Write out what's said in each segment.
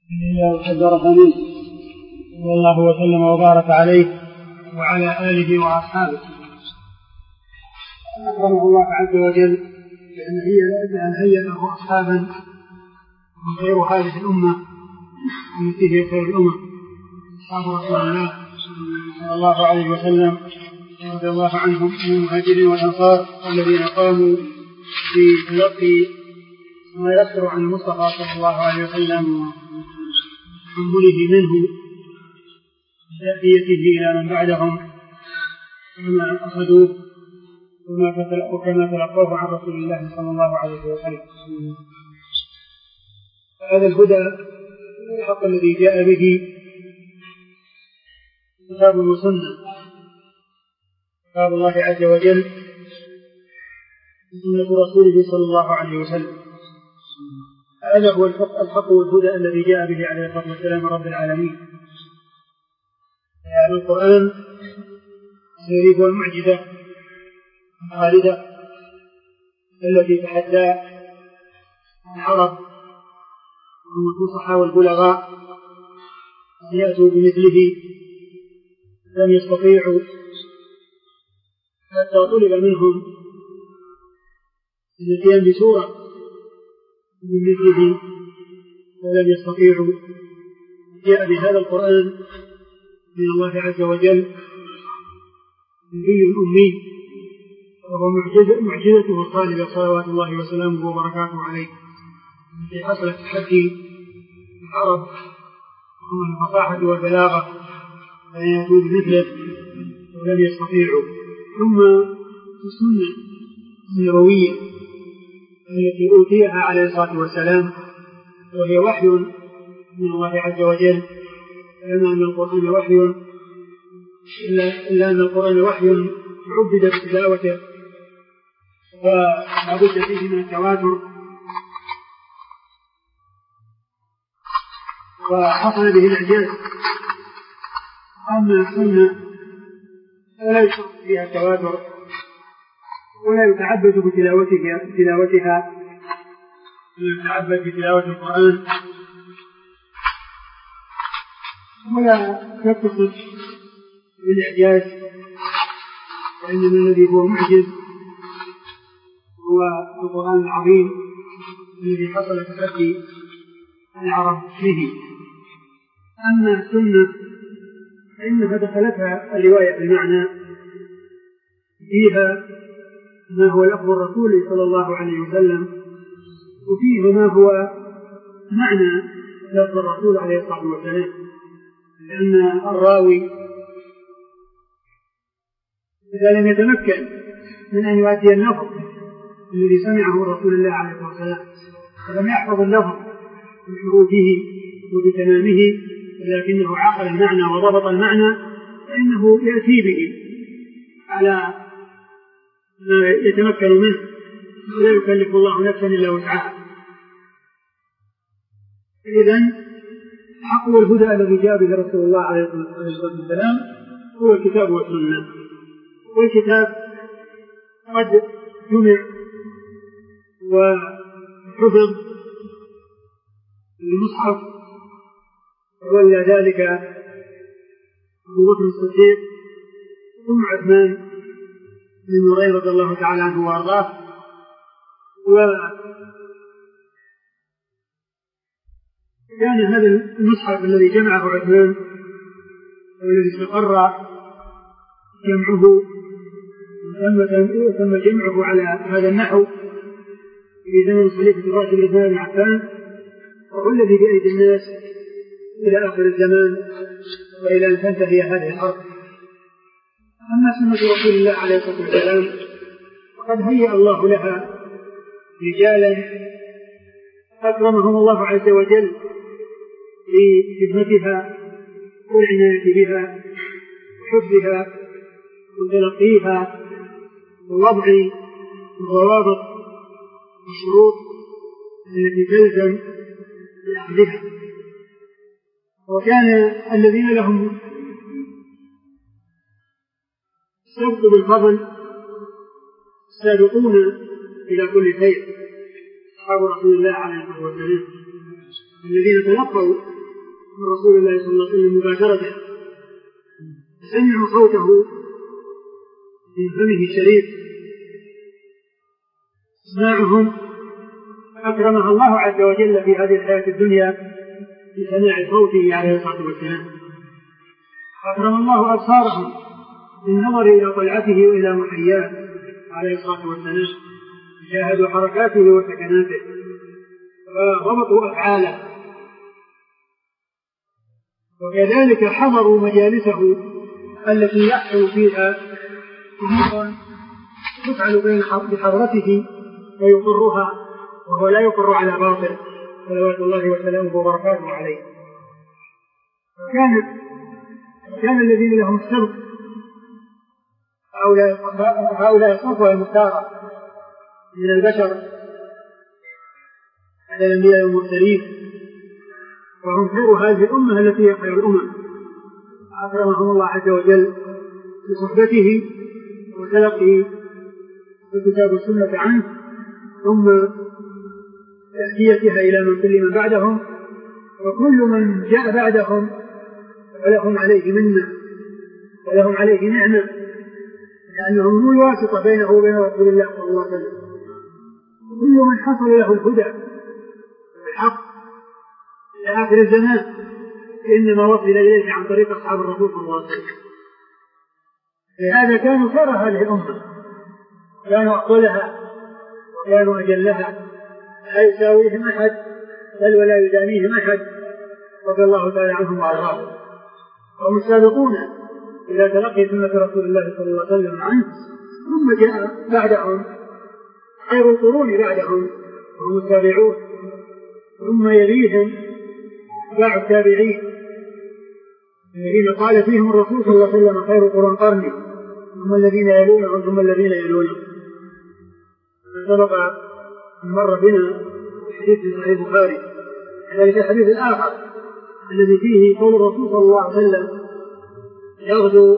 وحذر منه صلى الله وسلم وبارك عليه وعلى آله وأصحابه. أكرمه الله عز وجل بأن هي له أصحابا خير هذه الأمة ومن فيه خير الأمة أصحاب رسول الله صلى الله عليه وسلم رضي الله عنهم من المهاجرين والأنصار الذين قاموا في تلقي ما يذكر عن المصطفى صلى الله عليه وسلم حمله منه تأديته إلى من بعدهم كما أخذوه وكما تلقوه عن رسول الله صلى الله عليه وسلم. هذا الهدى الحق الذي جاء به كتاب وسنة، كتاب الله عز وجل وسنة رسوله صلى الله عليه وسلم. هذا هو الحق والهدى الذي جاء به عليه الصلاة والسلام رب العالمين. يعني القرآن الذي هو المعجزة الخالدة التي تحدى العرب والفصحاء والبلغاء أن يأتوا بمثله لم يستطيعوا، حتى طلب منهم الاتيان بسورة من مثله ولم يستطيعوا. جاء بهذا القرآن من الله عز وجل النبي الأمي، وهو معجزته الخالدة صلوات الله وسلامه وبركاته عليه، التي حصلت تحدي العرب ومن الفصاحة والبلاغة أن يأتوا بمثله ولم يستطيعوا. ثم السنة النبوية التي أوتيها عليه الصلاة والسلام وهي وحي من الله عز وجل، كما أن القرآن وحي، إلا أن القرآن وحي عبد بتلاوته ولا بد فيه من التواتر، وحصل به الإعجاز. أما السنة فلا يشرط فيها التواتر ولا يتعبد بتلاوتها، ولا يتعبد بتلاوة القرآن، ولا يتصف بالإعجاز، وإنما الذي هو معجز هو القرآن العظيم الذي حصل تحدي العرب به. أما السنة فإنها دخلتها الرواية بالمعنى، فيها ما هو لفظ الرسول صلى الله عليه وسلم، وفيه ما هو معنى لفظ الرسول عليه الصلاة والسلام، لأن الراوي إذا لم يتمكن من أن يؤدي اللفظ الذي سمعه رسول الله عليه الصلاة والسلام ولم يحفظ اللفظ بحروفه وبتمامه، لكنه عقل المعنى وضبط المعنى، فإنه يأتي به على ما يتمكن منه، ولا يكلف الله نفسا إلا وسعها. إذن الحق والهدى الذي جاء به رسول الله عليه الصلاة والسلام هو الكتاب والسنة. والكتاب قد جمع وحفظ المصحف، وولى ذلك أبو بكر الصديق ثم عثمان بن نورين رضي الله تعالى عنه وارضاه. وكان هذا المصحف الذي جمعه عثمان والذي استقر جمعه ثم جمعه على هذا النحو في زمن الخليفة الراشد عثمان بن عفان، وهو الذي بأيدي الناس إلى آخر الزمان وإلى أن تنتهي هذه الحرب. أما سنة رسول الله عليه الصلاة والسلام فقد هيأ الله لها رجالا أكرمهم الله عز وجل بخدمتها والعناية بها وحفظها وتلقيها ووضع الضوابط والشروط التي تلزم بأخذها. وكان الذين لهم سبق بالفضل سابقون إلى كل خير، أصحاب رسول الله عليه الصلاة والسلام الذين تلقوا من رسول الله صلى الله عليه وسلم مباشرة سمعوا صوته من فمه الشريف اسماعهم أكرمها الله عز وجل في هذه الحياة الدنيا بسماع صوته عليه الصلاة والسلام. أكرم الله أبصارهم بالنظر إلى طلعته وإلى محياه عليه الصلاة والسلام، شاهدوا حركاته وسكناته وربطوا أفعاله، وكذلك حضروا مجالسه التي يحصل فيها أمور تفعل بحضرته ويقرها وهو لا يقر على باطل صلوات الله وسلامه وبركاته عليه. كان الذين لهم السبق هؤلاء الصفوة المختارة من البشر على الأنبياء والمرسلين، وهم خير هذه الأمة التي هي خير الأمم، أكرمهم الله عز وجل بصحبته وتلقي الكتاب والسنة عنه، ثم تأتيتها إلى من كل من بعدهم، وكل من جاء بعدهم فلهم عليه منة ولهم عليه نعمة، لأنهم هم الواسطة بينه وبين رسول الله صلى الله عليه وسلم. كل من حصل له الهدى والحق إلى آخر الزمان إنما وصل إليه عن طريق أصحاب الرسول صلى الله عليه وسلم. لهذا كانوا خير هذه الأمة، كانوا أفضلها وكانوا أجلها، لا يساويهم أحد بل ولا يدانيهم أحد، رضي الله تعالى عنهم وأرضاهم. وهم السابقون إلى تلقي سنة رسول الله صلى الله عليه وسلم عنه، ثم جاء بعدهم خير القرون بعدهم وهم التابعون، ثم يليهم باع التابعين الذين قال فيهم الرسول صلى الله عليه وسلم خير القرون قرني ثم الذين يلونهم ثم الذين يلونهم. سبق مر بنا حديث في صحيح البخاري، ذلك الحديث الآخر الذي فيه قول الرسول صلى الله عليه وسلم يغدو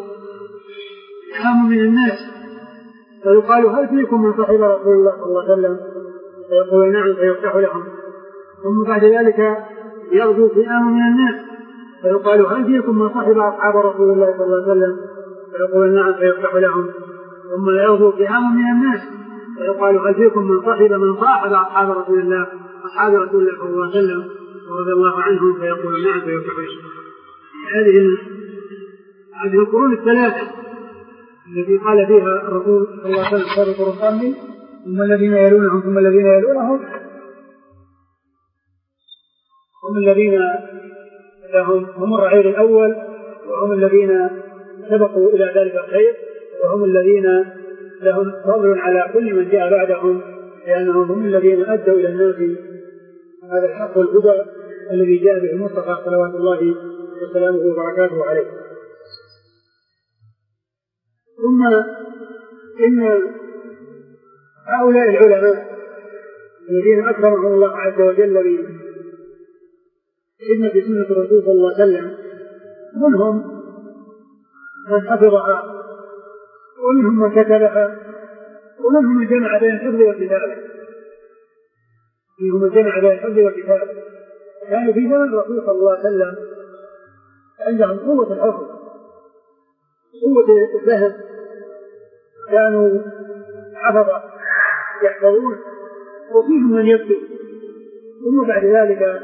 عام من الناس فيقال هل فيكم من صحب رسول الله صلى الله عليه وسلم؟ فيقول نعم فيفتح لهم. ثم بعد ذلك يغدو فئام من الناس فيقال هل فيكم من صحب أصحاب رسول الله صلى الله عليه وسلم؟ فيقول نعم فيفتح لهم. ثم يغدو فئام من الناس فيقال هل فيكم من صاحب أصحاب رسول الله صلى الله عليه وسلم ورضي الله عنهم؟ فيقول نعم فيفتح لهم. هذه القرون الثلاثة التي قال فيها الرسول صلى الله عليه وسلم خير القرون قرني ثم الذين يلونهم ثم الذين يلونهم هم الذين هم الرعيل الأول، وهم الذين سبقوا إلى ذلك الخير، وهم الذين لهم فضل على كل من جاء بعدهم، لأنهم هم الذين أدوا إلى الناس هذا الحق والهدى الذي جاء به المصطفى صلوات الله وسلامه وبركاته عليه. ثم إن هؤلاء العلماء الذين أكرمهم الله عز وجل بخدمة سنة الرسول صلى الله عليه وسلم، منهم من حفظها ومنهم من كتبها ومنهم من جمع بين الحفظ والكتابة، منهم من جمع بين الحفظ والكتابة. كانوا في زمن الرسول صلى الله عليه وسلم عندهم قوة الحفظ قوة الفهم، كانوا حفظة يحفظون وفيهم من يكتب. ثم بعد ذلك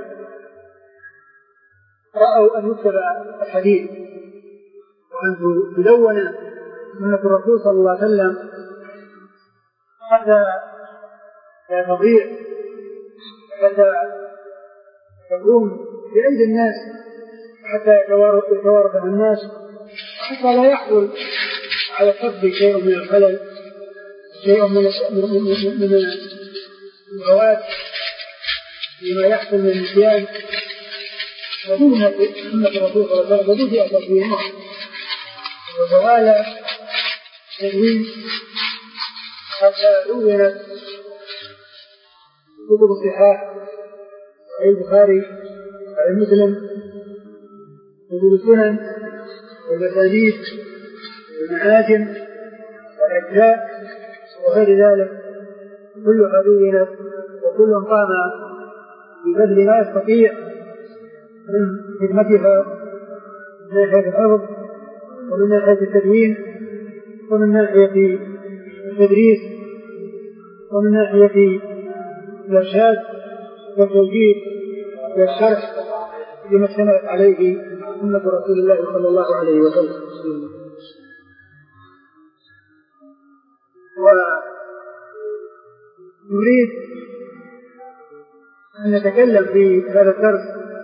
رأوا أن يكتب الحديث وأن تدون سنة الرسول صلى الله عليه وسلم حتى لا تضيع، حتى تكون بأيدي الناس، حتى يتوارثها الناس، حتى لا يحصل على الحفظ شيء من الخلل، شيء من الغوات لما يحصل من النسيان. ودون سنة الرسول صلى الله عليه وسلم بدأ تقويمها وتوالى تدوين حتى دونت كتب الصحاح صحيح البخاري صحيح مسلم كتب السنن والمسانيد والمعاجم والأجزاء وغير ذلك، كلها دونت وكل قام ببذل ما يستطيع من خدمتها من ناحية الحفظ ومن ناحية التدوين ومن ناحية التدريس ومن ناحية الإرشاد والتوجيه والشرح لما اشتملت عليه سنة رسول الله صلى الله عليه وسلم. ونريد أن نتكلم في هذا الدرس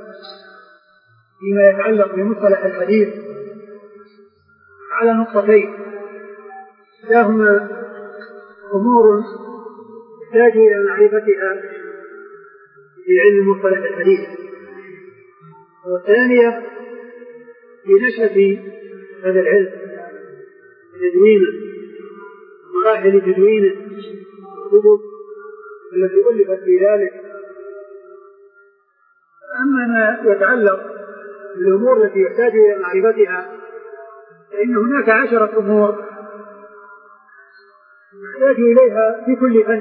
فيما يتعلق بمصطلح الحديث على نقطتين، إحداهما أمور تحتاج إلى معرفتها في علم مصطلح الحديث، والثانية في نشأة هذا العلم تدوينه ومراحل تدوينه الكتب التي ألفت في ذلك. أما ما يتعلق بالأمور التي يحتاج إلى معرفتها فإن هناك 10 أمور يحتاج إليها في كل فن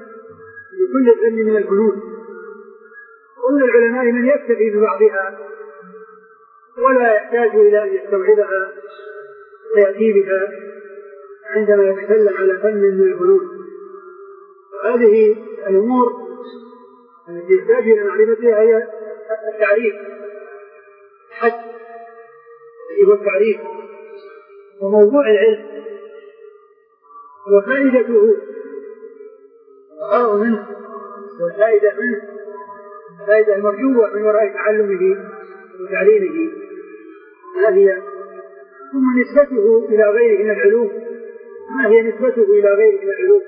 من الفنون، ومن العلماء من يكتفي ببعضها ولا يحتاج إلى أن يستوعبها ويأتي بها عندما يتكلم على فن من الفنون. هذه الأمور التي يحتاج إلى معرفتها هي التعريف، الحد هو التعريف وموضوع العلم وفائدته منه والفائدة منه، الفائدة المرجوة من وراء تعلمه وتعليمه ما هي، ثم نسبته إلى غيره من العلوم، ما هي نسبته إلى غيره من العلوم،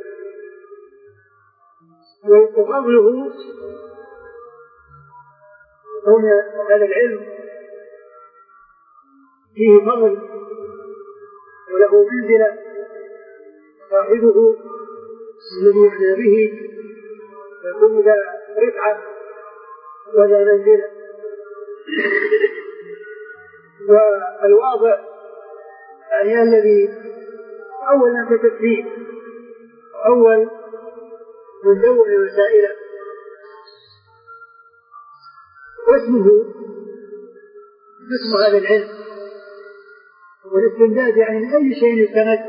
وفضله كون هذا العلم فيه فضل وله منزلة صاحبه الذي يعنى به يكون ذا رفعة وذا منزلة. والواضح يعني الذي أول من كتب فيه أول من دون مسائله واسمه اسم هذا العلم والاستمداد، يعني من أي شيء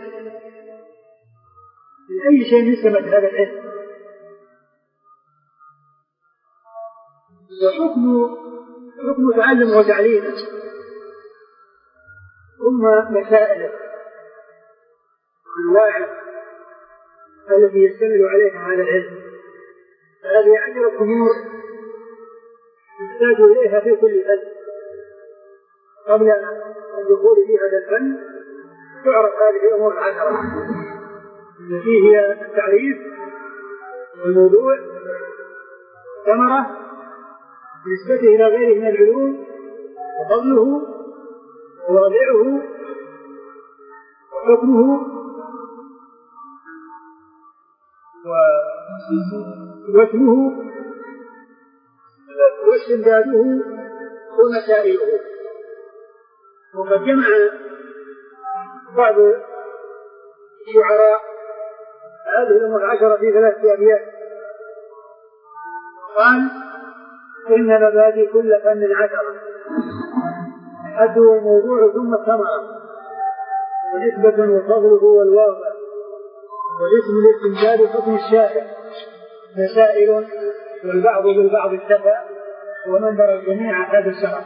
يستمد هذا العلم، وحكم تعلم وتعليم، ثم مسائل أنواع التي يشتمل عليها هذا العلم. هذه 10 أمور يحتاج إليها في كل فن. قبل الدخول في هذا الفن تعرف هذه الأمور 10 التي هي التعريف والموضوع، ثمرة نسبته إلى غيره من العلوم، وفضله وواضعه وحكمه واسمه واستمداده ومسائله. وقد جمع بعض الشعراء هذه الأمور 10 في 3 أبيات، قال: إن مبادئ كل فن 10 الحد والموضوع ثم الثمرة ونسبة وفضله والواضع والاسم الاستمداد حكم الشارع مسائل والبعض بالبعض اكتفى ومن درى الجميع هذا الشرع.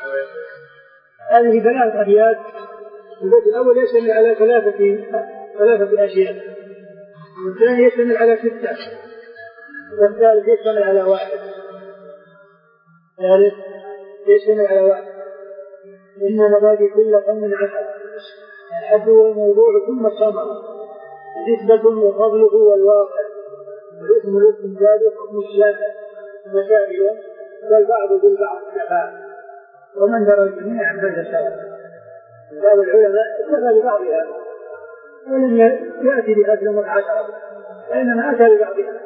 هذه 3 أبيات. البيت الأول يشتمل على 3 أشياء، والثاني يشتمل على 6، والثالث يشتمل على 1. الثالث يشتمل على 1. إن مبادئ كل فن 10 الحد والموضوع ثم الثمرة نسبة وفضله والواقع والاسم الاستمداد حكم الشافع مسائل والبعض بالبعض اكتفى ومن درى الجميع عن هذا الشرع. بعض العلماء اكتفى ببعضها ولم يأتي بهذه الأمور 10، وإنما أتى ببعضها،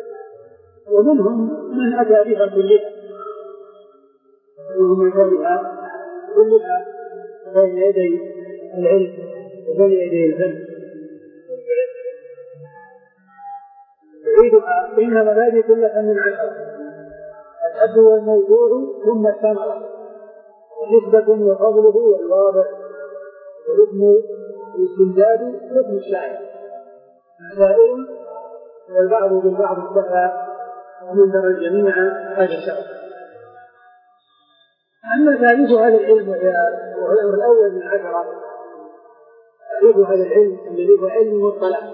ومنهم من أتى بها كلها بين يدي العلم وبين يدي الفن. يريدها إن مبادئ كل فن 10 الحد والموضوع ثم الثمرة، نسبة وفضله والواضع، والاسم الاستمداد حكم الشاعر، مسائل والبعض بالبعض اكتفى ومن درى الجميع هذا الشرط. أما تعريف هذا العلم وهو الأول من 10، تعريف هذا العلم الذي هو علم المصطلح.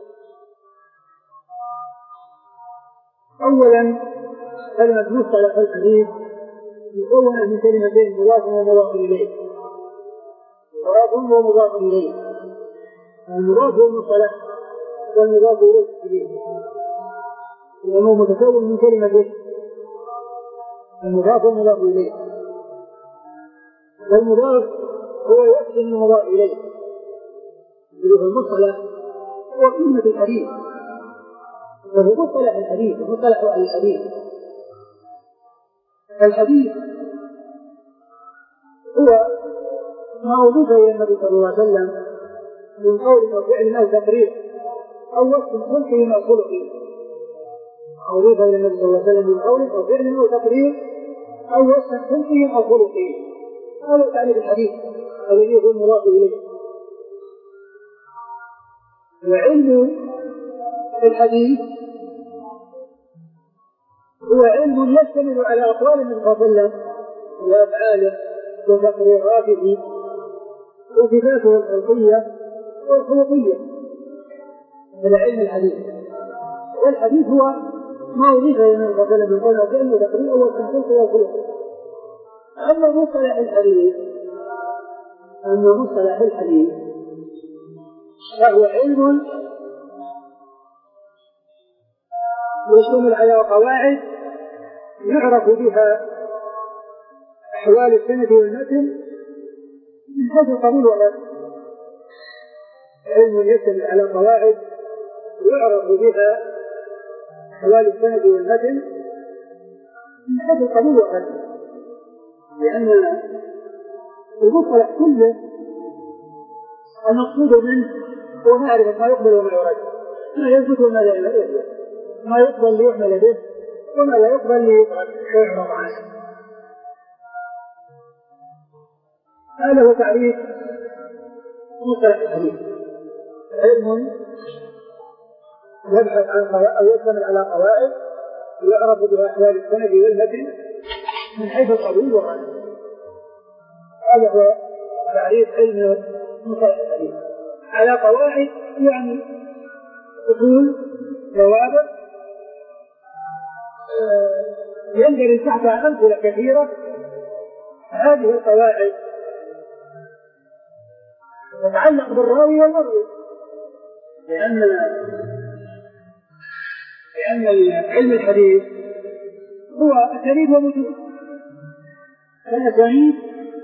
أولا كلمة مصطلح الحديث مكونة من كلمتين مضاف ومضاف إليه. مضاف ومضاف إليه، المضاف هو المصطلح والمضاف إليه، لأنه متكون من كلمتين المضاف والمضاف إليه. والمضاف هو يقسم المضاف إليه، اللي هو المصطلح هو قيمة الحديث، وهو مصطلح الحديث ومصطلح الحديث. الحديث هو ما أضيف إلى النبي صلى الله عليه وسلم من قول أو فعل أو تقرير أو وصف خلقه أو خلقه، أضيف إلى النبي صلى الله عليه وسلم من قول أو فعل أو تقرير أو وصف خلقه أو خلقه، هذا تعريف الحديث الذي هو المضاف إليه. وعلم الحديث هو علم يشتمل على أقوال النبي صلى الله عليه وسلم وأفعاله وتقريراته وصفاته الخلقية والخلقية. هذا علم الحديث. والحديث هو ما أضيف إلى النبي صلى الله عليه وسلم من قول أو فعل وتقرير والخلق والخلق. أما مصطلح الحديث فهو علم يشتمل على قواعد يعرف بها أحوال السند والمتن من حيث القبول والرد. علم يشتمل على قواعد يعرف بها أحوال السند والمتن من حيث القبول والرد، لأن المصطلح كله المقصود منه هو معرفة ما يقبل وما يرد، ما يثبت وما لا يثبت، ما يقبل ليعمل به وما لا يقبل ليعرض عنه. هذا هو تعريف مصطلح الحديث. علم يبحث عن قواعد أو يشتمل على قواعد يعرف بها أحوال السند والمتن من حيث القبول والرد. هذا هو تعريف علم مصطلح الحديث. على قواعد يعني أصول ضوابط يندرج تحتها أمثلة كثيرة. هذه القواعد تتعلق بالراوي والمروي، لأن علم الحديث هو أسانيد ومتون. الأسانيد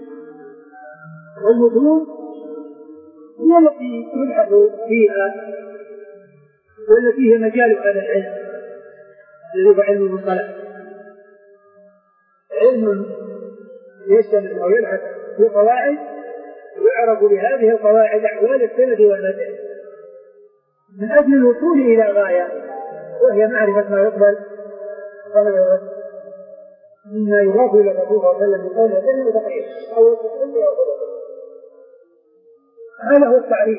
والمتون هي التي يبحث فيها والتي هي مجال هذا العلم الذي هو علم المصطلح. علم يشتمل أو يبحث في قواعد ويعرف بهذه القواعد أحوال السند والمتن من أجل الوصول إلى غاية، وهي معرفة ما يقبل وما يرد مما يضاف إلى الرسول صلى الله عليه وسلم من قول وفعل وتقرير أو التصرف أو غيره. هذا هو التعريف.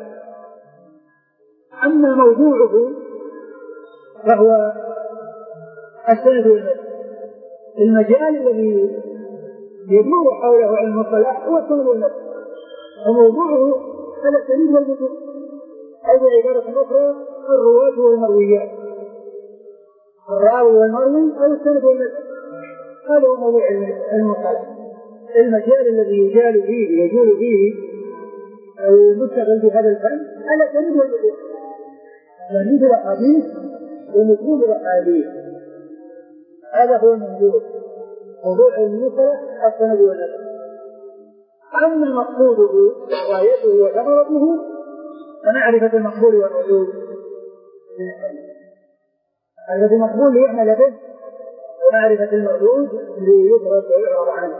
أما موضوعه فهو السند والمتن. المجال الذي يدور حوله علم المصطلح هو السند والمتن، وموضوعه الأسانيد والمتون، أو بعبارة أخرى الرواة والمرويات، الراوي والمروي أو السند والمتن. هذا هو موضوع علم المصطلح. المجال الذي يجول فيه أو المشتغل بهذا الفن الأسانيد والمتون، أسانيد الأحاديث ومتون الأحاديث. هذا هو موضوع علم المصطلح السند والمتن. أما مقصوده وغايته وثمرته فمعرفة المقبول والمردود. معرفة المقبول ليعمل به، ومعرفة المردود ليدرك ويعرض عنه.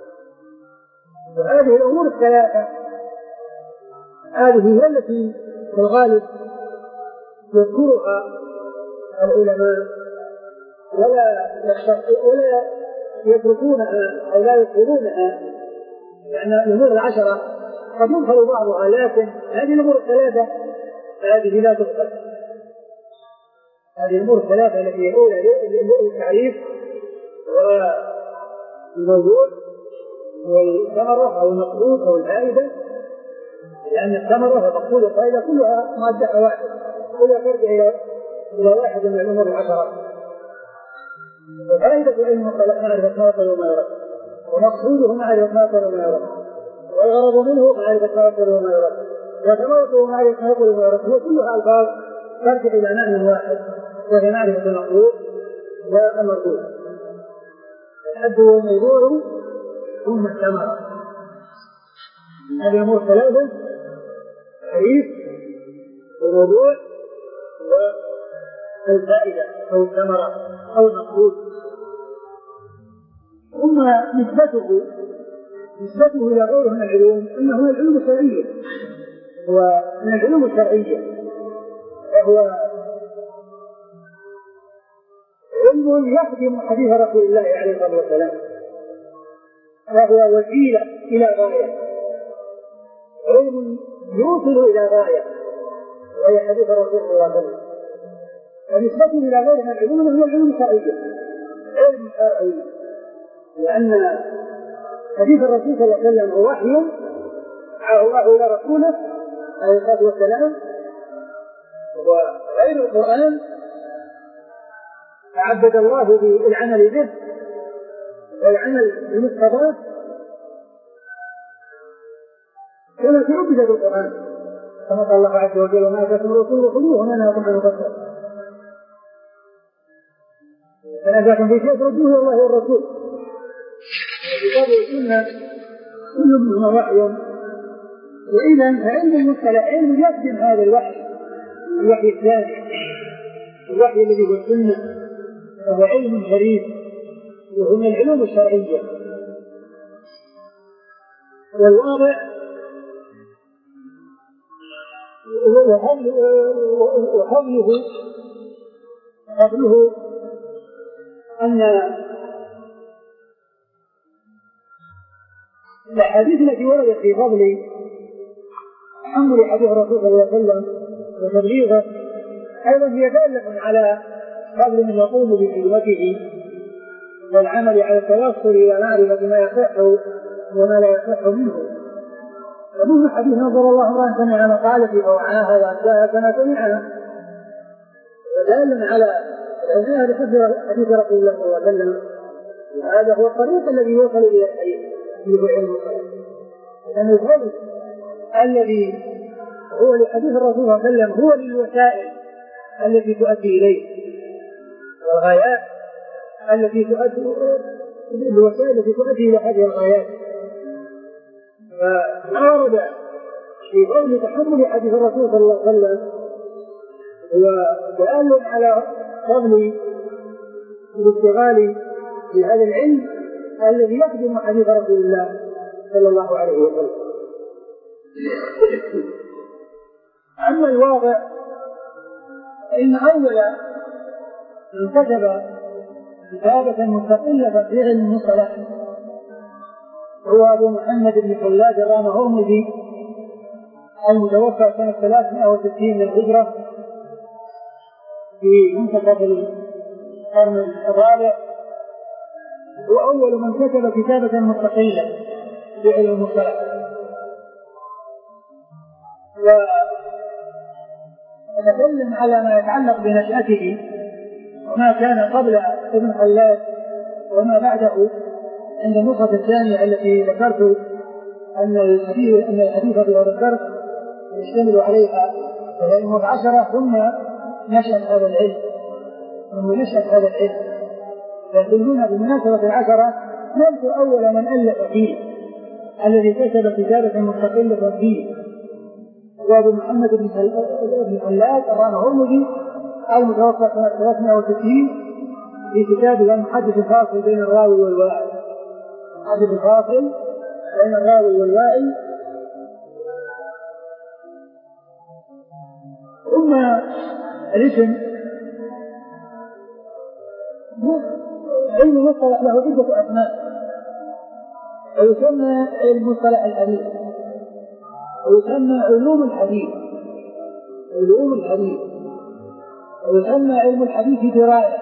وهذه الأمور الثلاثة هذه هي التي في الغالب يذكرها العلماء ولا يتركونها أو لا يدخلونها، لأن الأمور العشرة قد يدخل بعضها، لكن هذه الأمور الثلاثة هذه لا تدخل. هذه الأمور الثلاثة التي هي الأولى التعريف والموضوع والثمرة أو المقصود أو الفائدة، لأن الثمرة والمقصود والفائدة كلها مادة واحدة، كلها ترجع إلى واحد من الأمور العشرة. ففائدة علم معرفة ما يقول وما يرد، ومقصوده معرفة ما يقول وما يرد، والغرض منه معرفة ما يقول وما يرد، وثمرته معرفة ما يقول وما يرد. هي كلها ألفاظ ترجع إلى معنى واحد، وهي معرفة المقصود والمردود. الحد والموضوع ثم الثمرة. هذه الأمور ثلاثة: تعريف والموضوع والفائدة أو الثمرة أو المقصود. ثم نسبته إلى غيره من العلوم أنه من العلوم الشرعية، ومن العلوم الشرعية وهو علم يخدم حديث رسول الله عليه الصلاة والسلام، وهو وسيلة إلى غاية، علم يوصل إلى غاية وهي حديث الرسول صلى الله عليه وسلم. ونسبته إلى غيره من العلوم هو العلوم الشرعية، علم شرعي، لأن حديث الرسول صلى الله عليه وسلم هو وحي الله إلى رسوله عليه الصلاة والسلام، وغير القرآن تعبد الله بالعمل به والعمل بمقتضاه كما تعبد بالقرآن، كما قال الله عز وجل: وما آتاكم الرسول خذوه وما نهاكم عنه فانتهوا، فنهاكم في شيء فردوه إلى الله والرسول. الكتاب والسنة كل منهما وحي، وإذا فعلم المصطلح علم يخدم هذا الوحي الثاني، الوحي الذي هو السنة، وهو علم شريف وهو من العلوم الشرعية. والواضع وحمله أن الأحاديث التي وردت في فضل حمل حديث الرسول صلى الله عليه وسلم وتبليغه أيضا هي دالة على فضل من يقوم بخدمته والعمل على التوصل إلى معرفة ما يصح وما لا يصح منه. ومن حديث نظر الله امرأ سمع مقالتي فوعاها وأداها كما سمعها، ودال على العناية بحديث رسول الله صلى الله عليه وسلم. وهذا هو الطريق الذي يوصل إلى الحديث اللي هو علم الصلاة، لأن الفضل الذي هو لحديث الرسول صلى الله عليه وسلم هو للوسائل التي تؤدي إليه، والغايات التي تؤدي الوسائل التي تؤدي إلى هذه الغايات. فما ورد في قول تحمل حديث الرسول صلى الله عليه وسلم هو دال على فضل الاشتغال بهذا العلم الذي يخدم حديث رسول الله صلى الله عليه وسلم. أما الواقع إن أول من كتب كتابة مستقلة في علم المصطلح هو أبو محمد بن خلاد الرامهرمزي المتوفى سنة 360 من الهجرة في منتصف القرن الرابع، هو أول من كتب كتابة مستقلة في علم المصطلح. ونتكلم على ما يتعلق بنشأته وما كان قبل ابن خلاد وما بعده. عند النسخة الثانية التي ذكرت أن الحديث في هذا الدرس يشتمل عليها الأمور 10 ثم نشأ هذا العلم لكن هنا بمناسبة 10 نذكر أول من ألف فيه الذي كتب كتابة مستقلة فيه هو أبو محمد بن خلاد الرامهرمزي المتوفى سنة 360 في كتابه المحدث الفاصل بين الراوي والواعي. المحدث الفاصل بين الراوي والواعي. ثم الاسم علم المصطلح له عدة أسماء، ويسمى علم مصطلح الحديث، ويسمى علوم الحديث، ويسمى علم الحديث دراية،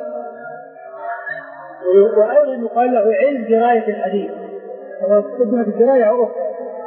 وأيضا يقال له علم دراية الحديث. وقد قدمت الدراية أو أخرى،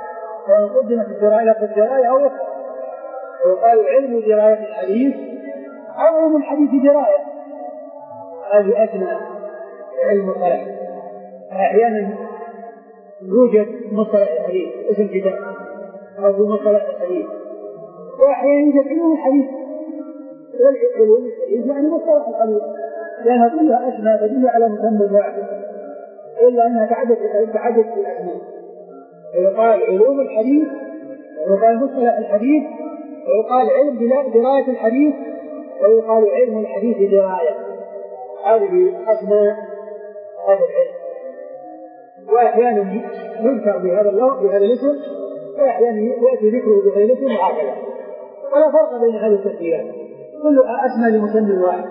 أو أخرى، ويقال علم دراية الحديث أو علم الحديث دراية. هذه أسمى علم مصطلح. أحيانا يوجد مصطلح الحديث اسم كتاب أو بمصطلح الحديث، وأحيانا يوجد علم الحديث. علم الحديث يعني مصطلح الحديث، لأنها كلها أسماء تدل على مسمى واحد، إلا أنها تعدد في الأسماء. ويقال علوم الحديث، ويقال مصطلح الحديث، ويقال علم دراية الحديث، ويقال علم الحديث دراية. هذه أسماء هذا العلم. وأحيانا يذكر بهذا اللفظ بهذا الاسم، وأحيانا يأتي ذكره بهذا الاسم، وهكذا. ولا فرق بين هذه التسميات، كلها أسمى لمسمى واحد،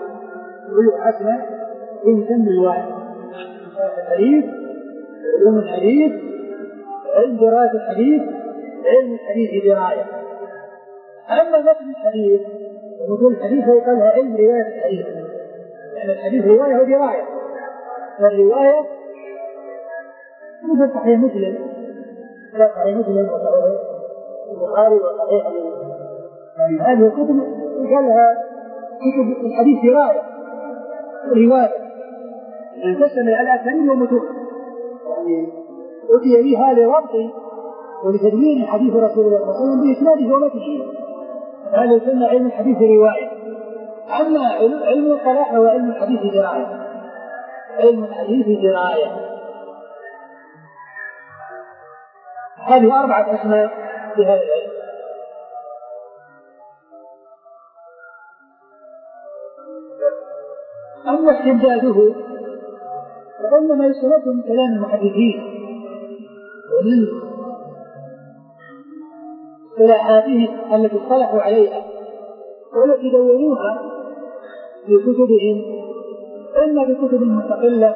الحديث، علوم الحديث، علم دراية الحديث، علم الحديث دراية. أما متن الحديث ومتون الحديث يقال لها علم رواية الحديث، يعني الحديث رواية ودراية. فالرواية مثل صحيح مسلم، وصحيح البخاري وصحيح هذه الكتب يقال لها كتب الحديث رواية، يعني تشمل الأسانيد والمتون، يعني أتي بها لربط ولتدوين حديث رسول الله صلى الله عليه وسلم بإسناده ومتنه، هذا يسمى علم الحديث رواية. أما علم الصلاح هو علم الحديث دراية، هذه 4 أسماء لهذا العلم. أما استمداده فإنما يستمد من كلام المحدثين ومن اصطلاحاتهم التي اصطلحوا عليها والتي دونوها في كتبهم، إما بكتب مستقلة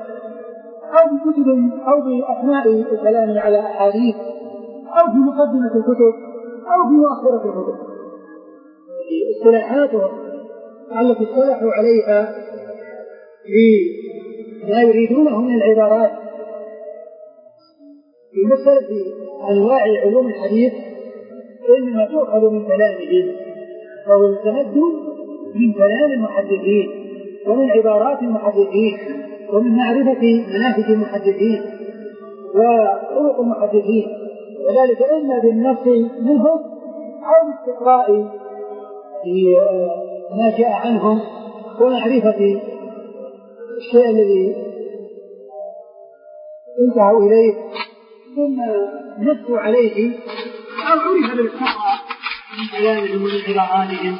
أو بأثناء الكلام على أحاديث، أو في مقدمة الكتب، أو في مؤخرة الكتب. اصطلاحاتهم التي اصطلحوا عليها في ما يريدونه من العبارات في مسألة أنواع علوم الحديث، إنما تؤخذ من كلامهم، أو يستمد من كلام المحدثين ومن عبارات المحدثين ومن معرفة مناهج المحدثين وطرق المحدثين، وذلك إما بالنص منهم أو باستقراء ما جاء عنهم ومعرفة الشيء الذي انتهوا إليه ثم نصوا عليه أو عرف بالاستقراء من كلامهم ومن عباراتهم،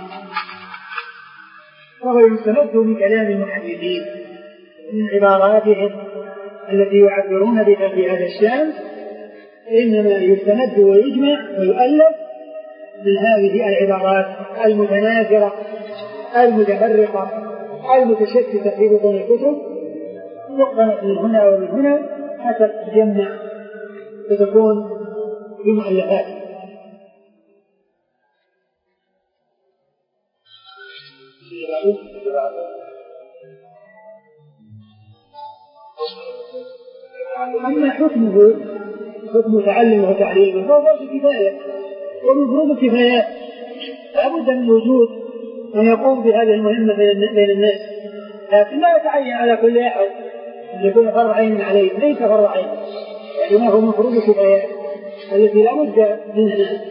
فهو يستمد من كلام المحدثين من عباراتهم التي يعبرون بها في هذا الشأن، إنما يستمد ويجمع ويؤلف من هذه العبارات المتناثرة المتفرقة المتشتتة في بطون الكتب، تقرأ من هنا ومن هنا حتى تجمع وتكون في مؤلفات. أما حكم تعلمه وتعليمه فهو فرض كفاية، ومن فروض الكفايات لابد من وجود من يقوم بهذه المهمة بين الناس، لكن لا يتعين على كل أحد أن يكون فرض عين عليه، ليس فرض عين، لكنه من فروض الكفايات التي لا بد منها،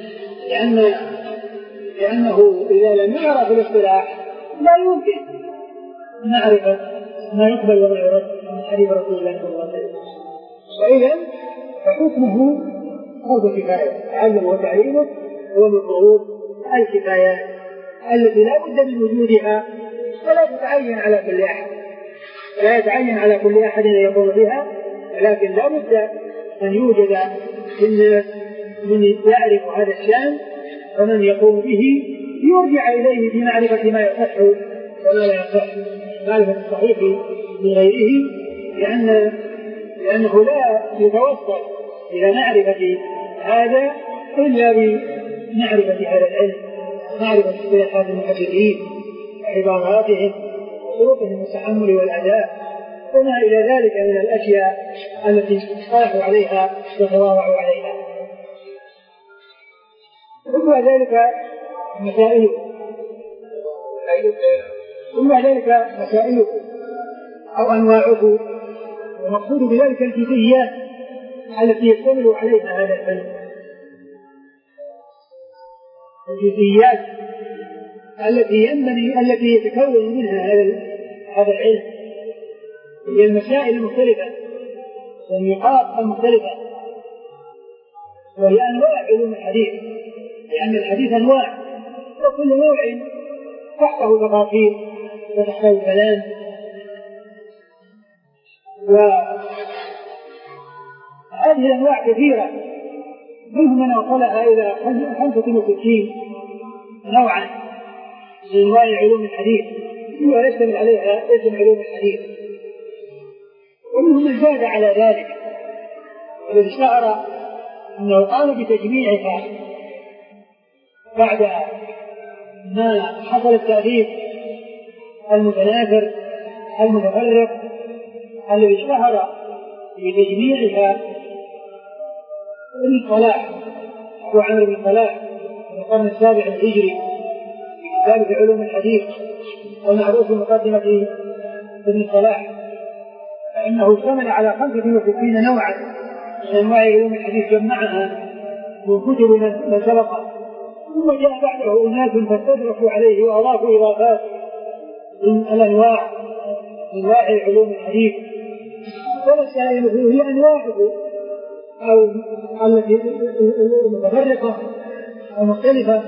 لأنه إذا لم يعرف الاصطلاح لا يمكن معرفة ما يقبل وما يرد من حديث رسول الله صلى الله عليه وسلم. وإذا فحكمه فرض كفاية، تعلمه وتعليمه هو من فروض الكفايات التي لا بد من وجودها ولا تتعين على كل أحد، لا يتعين على كل أحد أن يقوم بها، ولكن لا بد أن يوجد في الناس من يعرف هذا الشأن ومن يقوم به يرجع إليه في معرفة ما يصح وما لا يصح، معرفة الصحيح بغيره، لأنه لا يتوصل إلى معرفة هذا إلا بمعرفة هذا العلم، معرفة اصطلاحات المحدثين وعباراتهم وطرقهم التحمل والأداء وما إلى ذلك من الأشياء التي اصطلحوا عليها وتواضعوا عليها. ثم ذلك مسائله أو أنواعه، والمقصود بذلك الكيفيات التي يشتمل عليها هذا الفن، الكيفيات التي يتكون منها هذا العلم، هي المسائل المختلفة والنقاط المختلفة، وهي أنواع علوم الحديث، لأن الحديث أنواع وكل نوع تحته تفاصيل وتحته كلام. وهذه الأنواع كثيرة، منهم من أوصلها إلى 65 نوعا من أنواع علوم الحديث ويشتمل عليها اسم علوم الحديث، ومنهم من زاد على ذلك الذي شعر أنه قام بتجميعها بعد ما حصل التأليف المتناثر المتفرق الذي اشتهر بتجميعها ابن صلاح، أبو عمرو بن صلاح في القرن السابع الهجري في كتابه علوم الحديث والمعروف بمقدمة ابن صلاح، فإنه اشتمل على 65 نوعا من أنواع علوم الحديث، جمعها من كتب من سبقه، ثم جاء بعده أناس فاستدركوا عليه وأضافوا إضافات من الأنواع أنواع علوم الحديث، فمسائله هي أنواعه أو التي المتفرقة المختلفة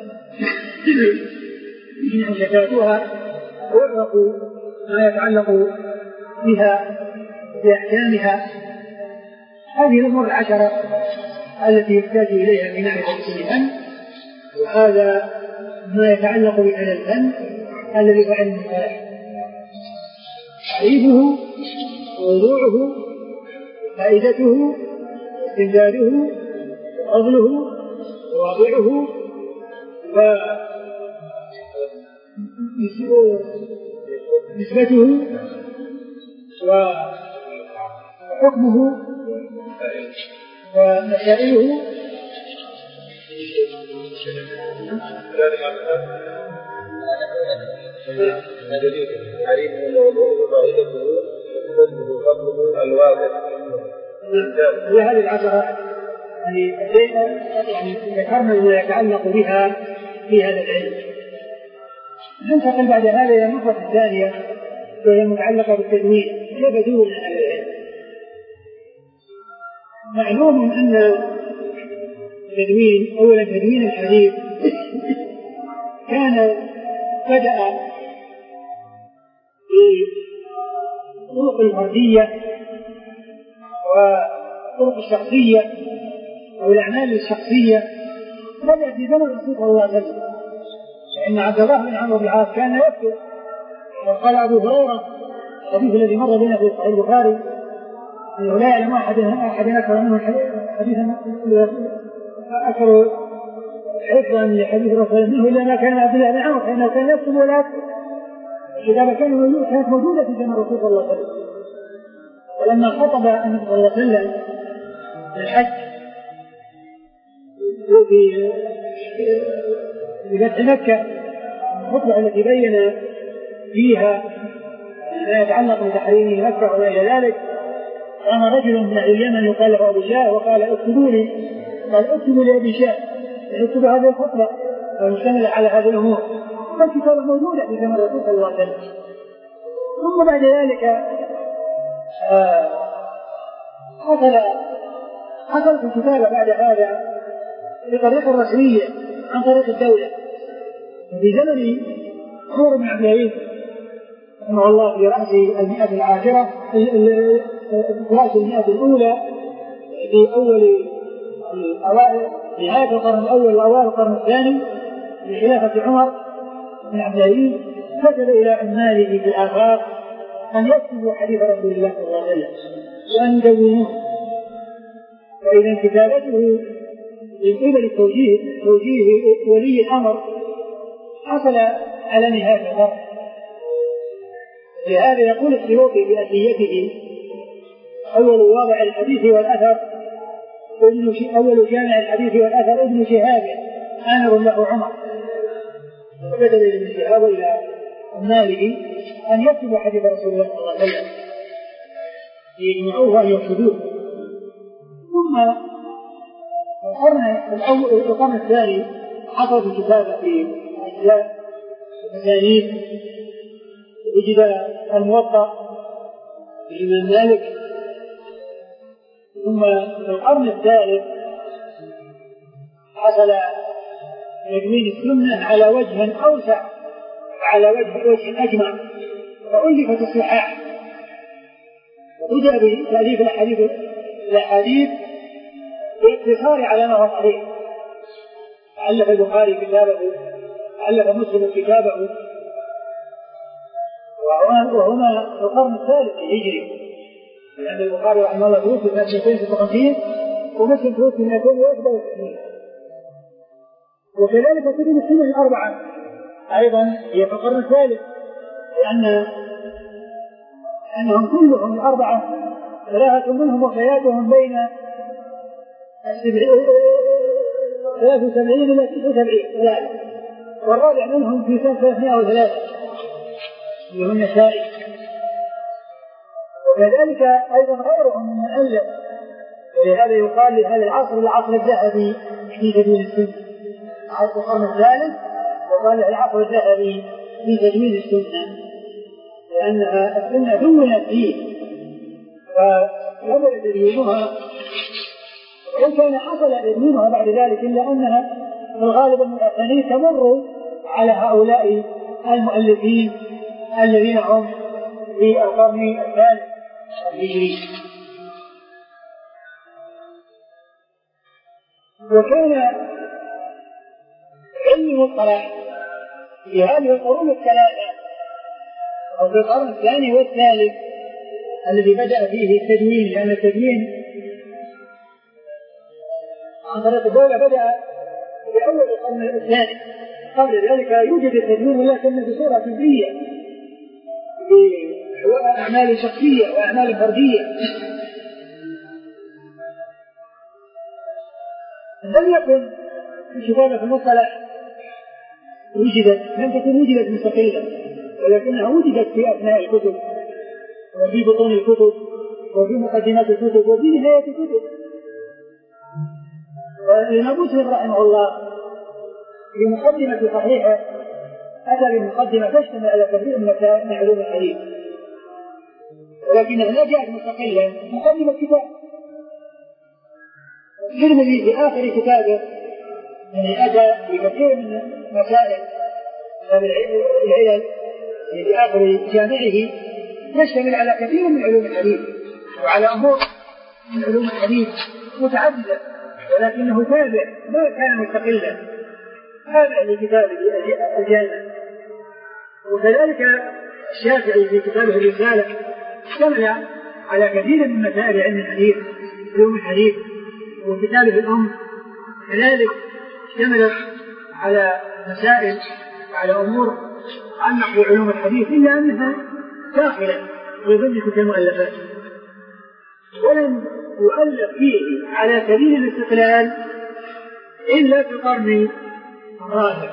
من شتاتها ويعرف ما يتعلق بها بأحكامها. هذه الأمور العشرة التي يحتاج إليها في معرفة كل فن، وهذا ما يتعلق بهذا الفن الذي هو علم المصطلح، تعريفه ووضوعه فائدته استدلاله وفضله وواضعه ونسبته وحكمه ومسائله. وهذه العشرة يعني ذكرنا ما يتعلق بها في هذا العلم. ننتقل بعد هذا إلى النقطة الثانية وهي متعلقة بالتدوين، هي بدون هذا العلم. معلوم أن التدوين أولا تدوين الحديث كان بدأ بالطرق الفردية والطرق الشخصية أو الأعمال الشخصية، بدأ في زمن الرسول صلى الله عليه وسلم، فإن عبد الله بن عمرو بن العاص كان يكتب، وقال أبو هريرة الحديث الذي مر بنا في صحيح البخاري أنه لا يعلم أحد أكثر منه حديثا أكثر حفظا لحديث الرسول منه إلا ما كان عبد الله بن عمرو، فإنه كان يكتب ولا يكتب. الكتابة كانت موجودة في زمن الرسول صلى الله عليه وسلم، ولما خطب النبي صلى الله عليه وسلم الحج في فتح مكة، الخطبة التي بين فيها ما يتعلق بتحريم مكة وما إلى ذلك، قام رجل من أهل اليمن يقال له أبو شاه وقال اكتبوا لي، قال اكتبوا لأبي شاه يكتب هذه الخطبة ومشتملة على هذه الأمور، فالكتابة موجودة في زمن الرسول صلى الله عليه وسلم. ثم بعد ذلك حصلت الكتابة بعد هذا بطريقة رسمية عن طريق الدولة في زمن عمر بن عبد العزيز رحمه الله في رأس المئة العاشرة، في رأس المئة الأولى، في أول الأوائل نهاية القرن الأول وأوائل القرن الثاني في خلافة عمر بن عبد العزيز، كتب إلى عماله في الآفاق أن يكتبوا حديث رسول الله صلى الله عليه وسلم وأن يدونوه، فإذا كتابته من قبل توجيه ولي الأمر حصل على نهاية الأمر. لهذا يقول السيوطي بأسيته: أول واضع الحديث والأثر أول جامع الحديث والأثر ابن شهاب آمر له عمر، وكتب ابن شهاب إلى عماله أن يكتبوا حديث رسول الله صلى الله عليه وسلم ليجمعوه أن يكتبوه. ثم القرن الثاني حصلت الكتابة في أجزاء المسانيد، وجد الموطأ للإمام مالك. ثم في القرن الثالث حصل تدوين السنة على وجه أوسع، على وجه أجمع، وألفت الصحاح، وبدأ بتأليف الأحاديث باقتصار على ما هو صحيح. ألف البخاري كتابه، ألف مسلم كتابه، وهنا في القرن الثالث الهجري، لأن البخاري رحمه الله توفي سنة 256 ومسلم توفي 261. وكذلك كتب السنة الأربعة أيضا هي في القرن الثالث، لأنهم كلهم الأربعة 3 منهم وفياتهم بين 73 إلى 79، والرابع منهم في سنة 303 اللي هو النسائي. وكذلك أيضا غيرهم من المؤلف، ولهذا يقال لهذا العصر العصر الذهبي في تدوين السنة، عصر القرن الثالث وقال له العصر الذهبي في تدوين السنة، لأنها السنة دونت فيه فبدأ تدوينها، وإن كان حصل تدوينها بعد ذلك إلا أنها في الغالب من الأسانيد تمر على هؤلاء المؤلفين الذين هم في القرن الثالث الهجري. وكان علم الصلاح في هذه القرون الثلاثة أو في القرن الثاني والثالث الذي بدأ فيه التدوين، لأن التدوين عن طريق الدولة بدأ في أول القرن الثاني. قبل ذلك يوجد التدوين ولكن بصورة جزئية بأعمال شخصية وأعمال فردية. لم يكن في كتابة المصطلح لم تكن وجدت مستقلة، ولكنها وجدت في أثناء الكتب وفي بطون الكتب وفي مقدمات الكتب وفي نهاية الكتب. والإمام مسلم رحمه الله في مقدمة صحيحة أتى بمقدمة تشتمل على كثير من علوم الحديث، ولكنها لا جاءت مستقلة مقدمة كتاب. الترمذي في آخر كتابه يعني أتى بكثير من مسائل العلل في آخر جامعه يشتمل على كثير من علوم الحديث وعلى أمور من علوم الحديث متعددة، ولكنه تابع ما كان مستقلا، تابع لكتابه الجامع. وكذلك الشافعي في كتابه الرسالة اشتمل على كثير من مسائل علم الحديث علوم الحديث، وكتابه الأم كذلك اشتملت على مسائل وعلى أمور تتعلق بعلوم الحديث، إلا أنها داخلة في ضمن تلك المؤلفات، ولم يؤلف فيه على سبيل الاستقلال إلا في القرن الرابع،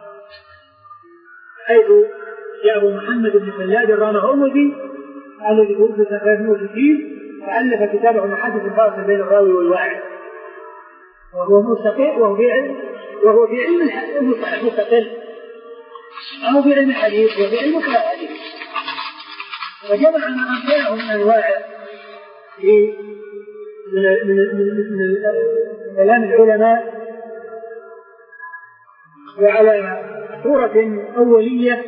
حيث جاء أبو محمد بن خلاد الرامهرمزي الذي توفي سنة 360 فألف كتابه المحدث الفاصل بين الراوي والواعي، وهو مستقل وهو في علم المصطلح مستقل، أو في علم الحديث وفي علم الحديث، وجمع ما أمكنه من أنواع من كلام العلماء وعلى صورة أولية.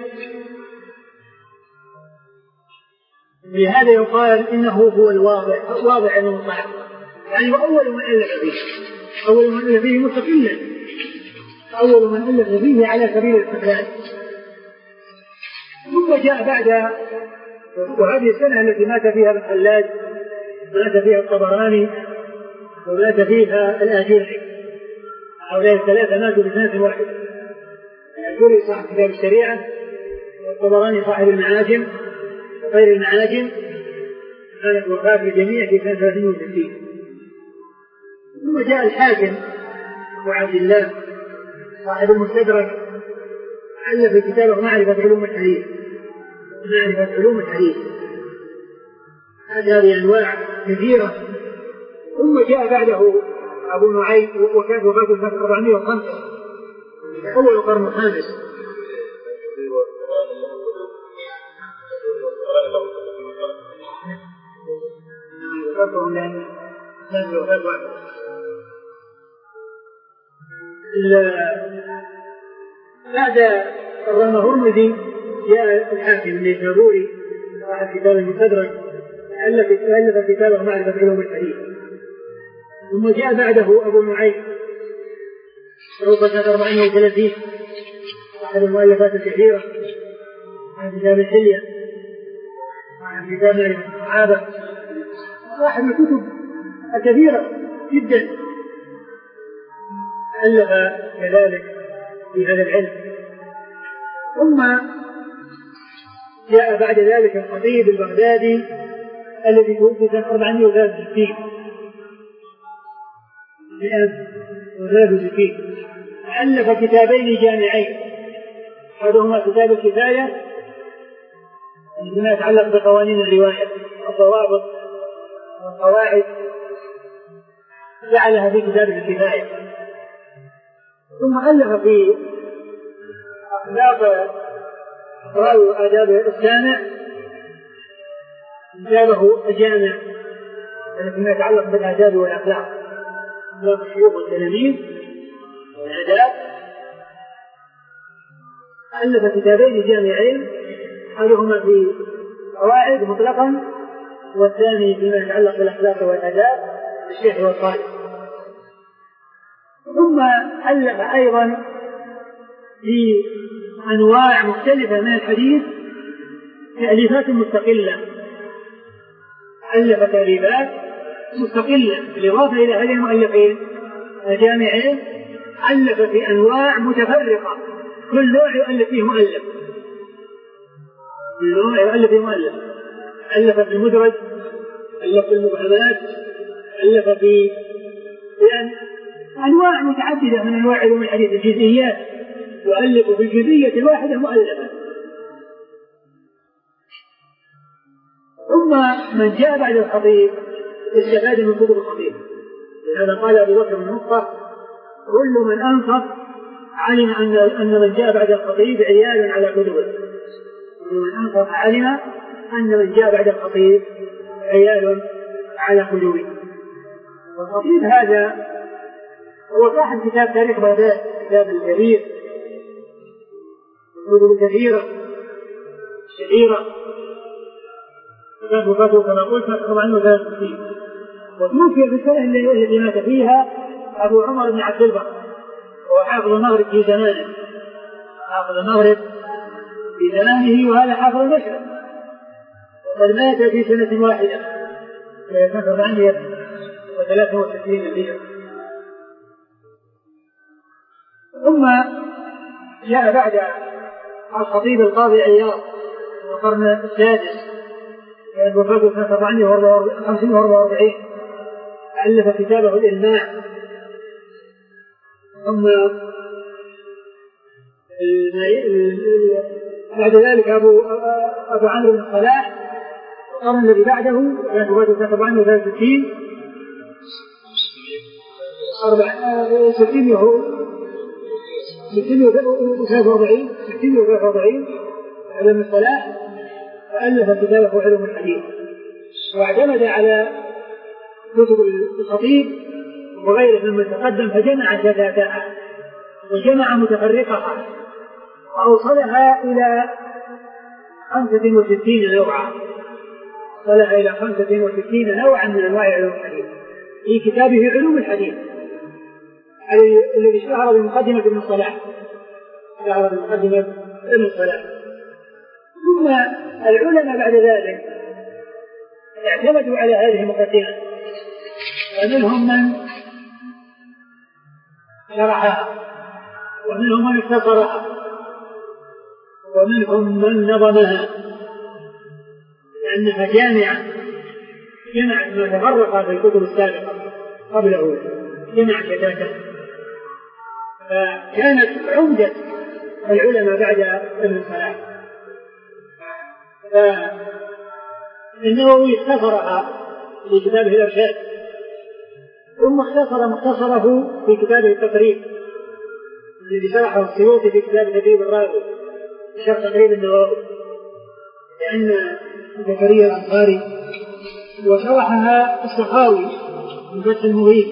لهذا يقال إنه هو الواضع المصحف، يعني أول من ألف فيه، أول من ألف فيه مستقلا، أول من ألف فيه على سبيل الاستقلال. ثم جاء بعد وهذه السنة التي مات فيها ابن خلاد مات فيها الطبراني ومات فيها الآجري، هؤلاء الثلاثة ماتوا بسنة واحدة. الآجري صاحب كتاب الشريعة، والطبراني صاحب المعاجم وغير المعاجم، كانت وفاة الجميع في سنة 63. ثم جاء الحاكم أبو عبد الله صاحب المستدرك، ألف كتابه معرفة علوم الحديث. هذه أنواع كثيرة. ثم جاء بعده أبو نعيم، وكان وفاته سنة 405 أول القرن الخامس. بعد الرمهرمذي جاء الحاكم النيسابوري صاحب كتاب المستدرك، ألف كتابه معرفة علوم الحديث. ثم جاء بعده أبو نعيم توفى سنة 430 صاحب المؤلفات الكثيرة، صاحب كتاب الحلية، صاحب كتاب معرفة الصحابة، صاحب الكتب الكثيرة جدا، ألف كذلك في هذا العلم. ثم جاء بعد ذلك الخطيب البغدادي الذي توفي سنة 463 ألف كتابين جامعين، أحدهما كتاب الكفاية فيما يتعلق بقوانين الرواية والضوابط والقواعد، جعلها في كتاب الكفاية. ثم ألف في أخلاق الراوي وآداب السامع كتابه الجامع فيما يتعلق بالآداب والأخلاق، أخلاق الشيوخ والتلاميذ والآداب. ألف كتابين جامعين، أحدهما في قواعد مطلقا، والثاني فيما يتعلق بالأخلاق والآداب للشيخ والطالب. ثم ألف أيضا في أنواع مختلفة من الحديث تأليفات مستقلة، ألف تأليفات مستقلة بالإضافة إلى هذه المؤلفين الجامعين. ألف في أنواع متفرقة، كل نوع يؤلف فيه مؤلف، ألف في المدرج، ألف في المبهمات، ألف في أنواع متعددة من أنواع علوم الحديث الجزئيات، يؤلف في الجزئية الواحدة مؤلفة. ثم من جاء بعد الخطيب استفاد من كتب الخطيب، لهذا قال أبو بكر بن نصر: كل من أنصف علم أن من جاء بعد الخطيب عيال على كتبه. كل من أنصف علم أن من جاء بعد الخطيب عيال على كتبه. والخطيب هذا هو صاحب كتاب تاريخ بغداد، كتاب الكبير، الكتب الكثيرة الشهيرة، كتاب وفاته كما قلت 463. وتوفي في السنة التي مات فيها أبو عمر بن عبد البر، وهو حافظ المغرب في زمانه، وهذا حافظ المشرق، وقد مات في سنة واحدة سنة 463 هجرية. ثم جاء بعد الخطيب القاضي عياض في القرن السادس، كان وفاته سنة 445، ألف كتابه الإلماع. ثم بعد ذلك أبو عمرو بن الصلاح القرن الذي بعده، كان وفاته سنة 463 643 على ابن الصلاح، فألف كتابه علوم الحديث، واعتمد على كتب الخطيب وغيره ممن تقدم، فجمع شتاتها وجمع متفرقها وأوصلها إلى 65 نوعا، وصلها إلى 65 نوعا من أنواع علوم الحديث في كتابه علوم الحديث الذي اشتهر بمقدمة ابن الصلاح. ثم العلماء بعد ذلك اعتمدوا على هذه المقدمة، ومنهم من شرحها، ومنهم من اختصرها، ومنهم من نظمها، لأنها جامعة ما تفرق في الكتب السابقة قبله، جمع شتاتا، فكانت عمدة العلماء بعد ابن الصلاح. فالنووي اختصرها في كتابه الإرشاد، ثم اختصر مختصره في كتابه التقريب الذي شرحه السيوطي في كتاب تدريب الراوي شرح تقريب النووي، لأن زكريا الأنصاري، وشرحها السخاوي من فتح المغيث،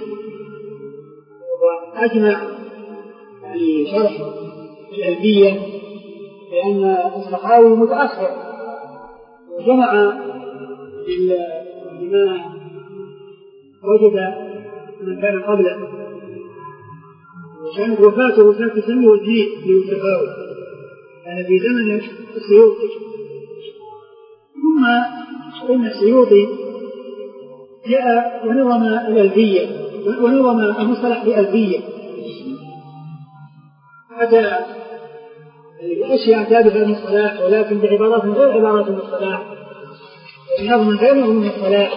وأجمع في شرح الألفية، لأن السخاوي متأخر وجمع بما وجد من كان قبله، وكانت وفاته سنة 902 للسخاوي، كان في زمن السيوطي. ثم إن السيوطي جاء ونظم الألفية ونظم المصطلح بألفية، أتى بأشياء تابعة للمصطلح ولكن بعبارات غير عبارات المصطلح، نظم غير نظم المصطلح،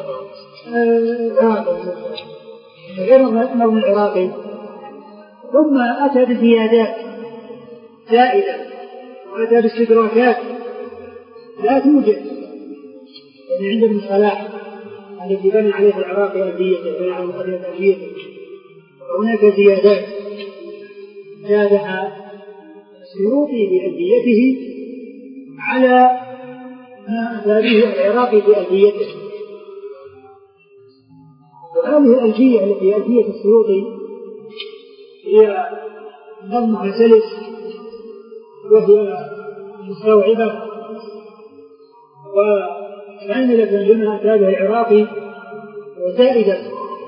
غير نظم العراقي. ثم أتى بزيادات زائدة، وأتى باستدراكات لا توجد يعني عند ابن الصلاح الذي بنى عليه العراقي ألفيته، بنى على مقدمة ألفيته. وهناك زيادات زادها السيوطي بألفيته على ما أتى به العراقي بألفيته. وهذه الألفية التي هي ألفية السيوطي هي نظمها سلس، وهي مستوعبة وكاملة لما أتى به العراقي وزائدة،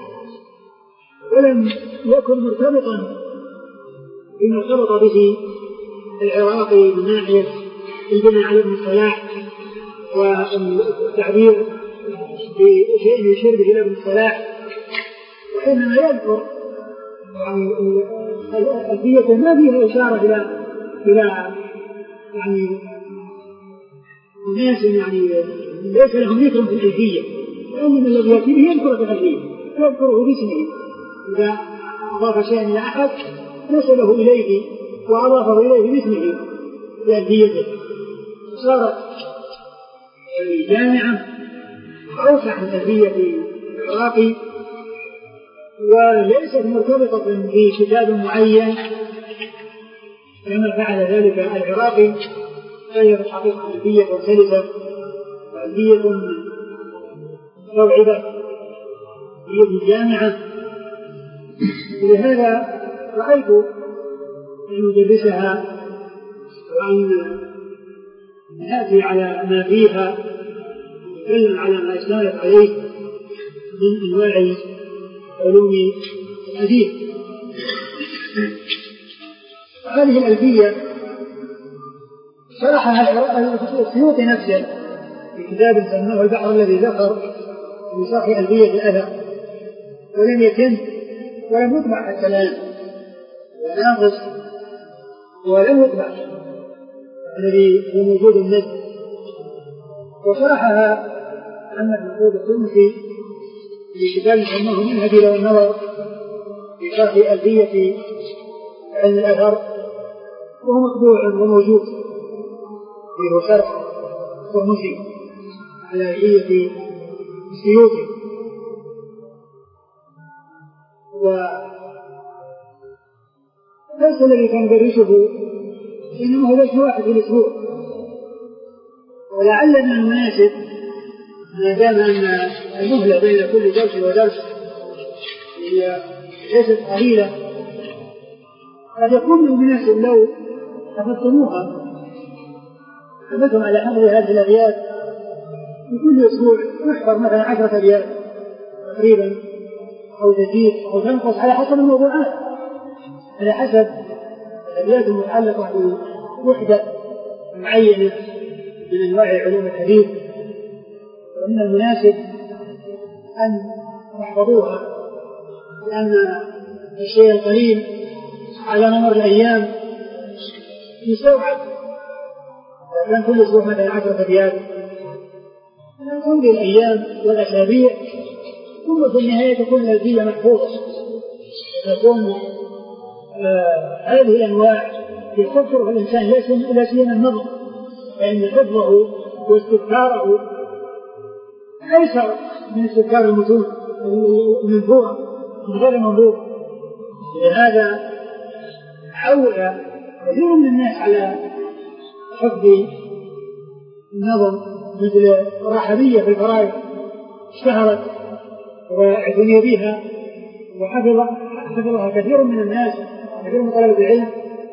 ولم يكن مرتبطا بما ارتبط به العراقي من ناحية البناء على ابن الصلاح والتعبير بشيء يشير به إلى ابن الصلاح، وإنما يذكر يعني الألفية ما فيها إشارة إلى يعني الناس يعني ليس لهم ذكر في الألفية، وإنما الذي يأتي به يذكر في الألفية، يذكره باسمه. إذا أضاف شيئا إلى أحد نسبه إليه وأضافه إليه باسمه بألفيته، صارت جامعة أوسع من ألفية العراقي، وليست مرتبطة بكتاب معين كما فعل ذلك العراقي، فهي في الحقيقة ألفية سلسة وألفية مستوعبة، ألفية جامعة. ولهذا رأيت أن ندرسها وأن نأتي على ما فيها، نتكلم على ما اشتملت عليه من أنواع علوم الحديث. هذه الألفية شرحها السيوطي نفسه في كتاب سماه البحر الذي ذكر في شرح ألفية الأثر، ولم يتم ولم يطبع حتى الآن، وناقص ولم يطبع الذي هو موجود النجم. وشرحها محمد محمود التونسي في كتاب سماه منهج إلى النظر في شرح ألفية علم الأثر، وهو مطبوع وموجود فيه شرح التونسي على ألفية السيوطي. وليس الذي كان يدرسه إنما هو درس واحد في الأسبوع، ولعل من المناسب ما دام أن المهلة بين كل درس ودرس هي ليست قليلة، قد يكون من المناسب لو حفظتموها حفظتم على حفظ هذه الأبيات في كل أسبوع، نحفظ مثلا 10 أبيات تقريبا أو تزيد أو تنقص على حسب الموضوعات، على حسب الأبيات المتعلقة بوحدة معينة من أنواع علوم الحديث، ومن المناسب أن تحفظوها، لأن الشيء القليل على ممر الأيام يستوعب. كان كل أسبوع مثلا 10 أبيات، تمضي الأيام والأسابيع ثم في النهاية تكون الألفية محفوظة، تكون هذه الأنواع يفكر الإنسان لا سيما النظر، لأن حفظه واستذكاره أيسر من استذكار المتون المنثورة من غير منظور. لهذا حول كثير من الناس على حفظ النظم، مثل الرحبية في الفرائض اشتهرت واعتني بها وحفظها كثير من الناس، كثير من طلبة العلم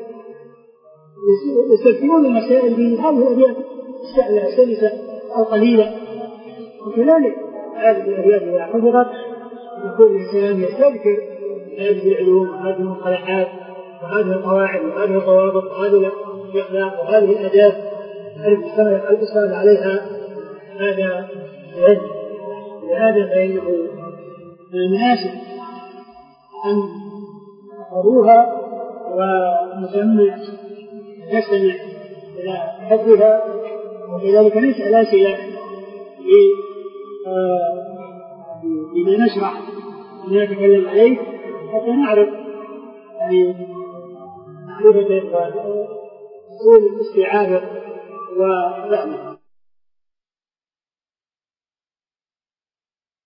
يستذكرون المسائل بهذه الأبيات السلسة القليلة. وكذلك هذه الأبيات إذا حفظت يكون الإنسان يستذكر هذه العلوم وهذه المصطلحات وهذه القواعد وهذه الضوابط وهذه الأخلاق وهذه الآداب التي عليها هذا العلم. لهذا فإنه من المناسب أن تحفظوها ونستمع إلى حفظها، وكذلك نسأل أسئلة لما نشرح وما نتكلم عليه حتى نعرف معرفة أصول الاستعاذة وفهمه.